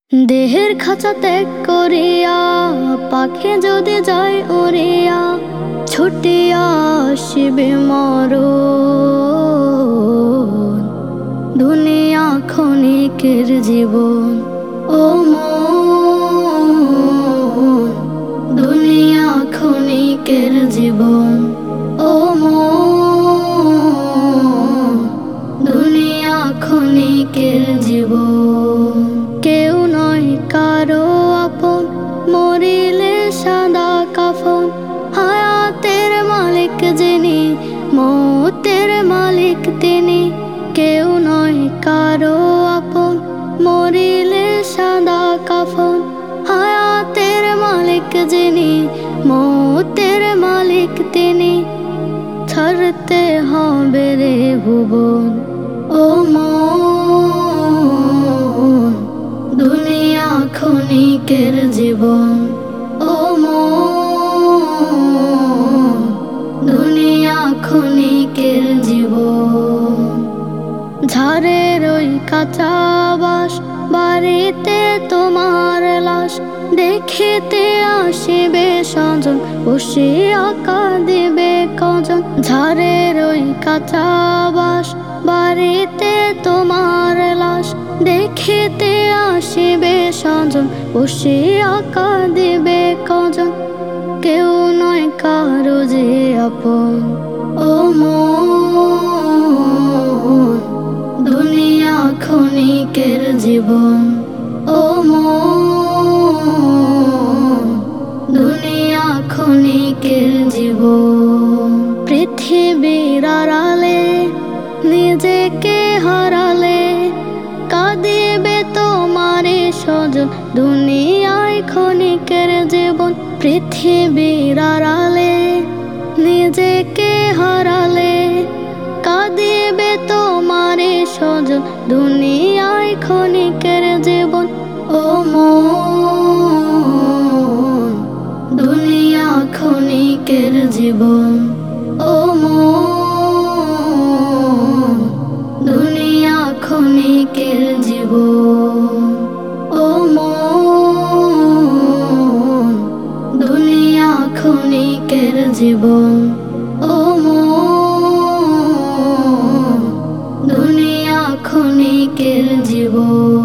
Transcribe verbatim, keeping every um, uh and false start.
দেহের খাঁচা ত্যাগ করিয়া পাখি যদি যায় উড়িয়া, ছুটিয়া আসিবে মরণ। দুনিয়া ক্ষণিকের জীবন, ও মন, দুনিয়া ক্ষণিকের জীবন, ও মন, দুনিয়া ক্ষণিকের জীবন। কেউ নয় কারো আপন, মরিলে সাদা কাফন। হায়াতের মালিক যিনি, মৌতের মালিক তিনি। কেউ নয় কারো আপন, মরিলে সাদা কাফন। হায়াতের মালিক যিনি, মৌতের মালিক তিনি। ছাড়তে হবে রে ভুবন, ও মন, দুনিয়া ক্ষণিকের জীবন, ও মন, দুনিয়া ক্ষণিকের জীবন। ঝাড়ের ওই কাঁচা বাস, বাড়িতে তোমার লাশ। দেখিতে আসিবে স্বজন, বসিয়া কাঁদিবে কজন। ঝাড়ের ওই কাঁচা বাস, বাড়িতে তোমার লাশ। দেখিতে আসিবে স্বজন, বসিয়া কাঁদিবে কজন। কেউ নয় কারো যে আপন, ও মন, দুনিয়া ক্ষণিকের জীবন, ও মন, দুনিয়া ক্ষণিকের জীবন। পৃথিবীর আড়ালে নিজেকে হারালে, কাঁদিবে তোমারে স্বজন, দুনিয়ায় ক্ষণিকের জীবন। পৃথিবীর আড়ালে নিজেকে হারালে, কাঁদিবে তোমারে স্বজন, দুনিয়ায় ক্ষণিকের জীবন, ও মন, দুনিয়া ক্ষণিকের জীবন, ও মন, দুনিয়া ক্ষণিকের জীবন, ও মন, দুনিয়া ক্ষণিকের জীবন, ও মন, দুনিয়া ক্ষণিকের জীবন।